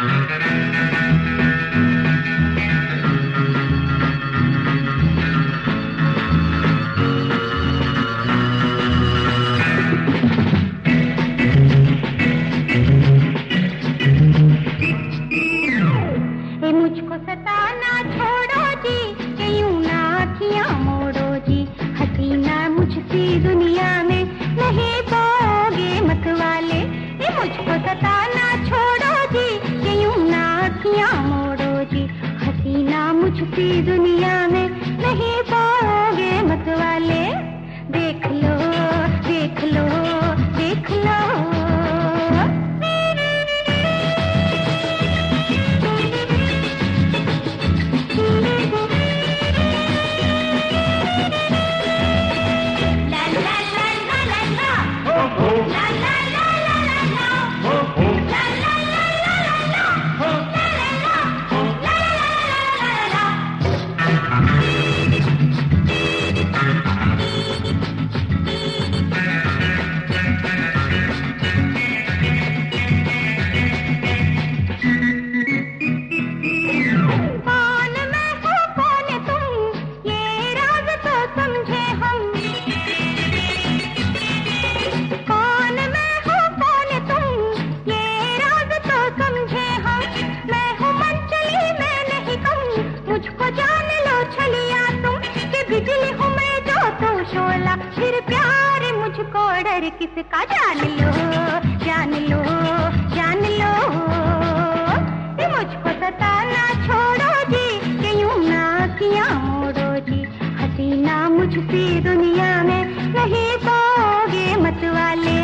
मुझको सताना छोड़ो जी, कि यूं ना आँखियाँ मोड़ो जी, हसीना मुझसी दुनिया में नहीं पाओगे मत वाले। ये मुझको सताना छोड़ो जी, कि यूं ना आँखियाँ मोड़ो जी, हसीना मुझसी दुनिया में नहीं पाओगे मत वाले। देख लो देख लो देख लो। फिर प्यार मुझको डर किसका, जान लो जान लो जान लो। ये मुझको सताना छोड़ो जी, कि यूं ना किया मोड़ो जी, हसीना मुझसी दुनिया में नहीं पाओगे मत वाले।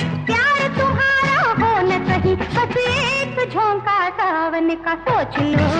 झोंका सावन का सोच लो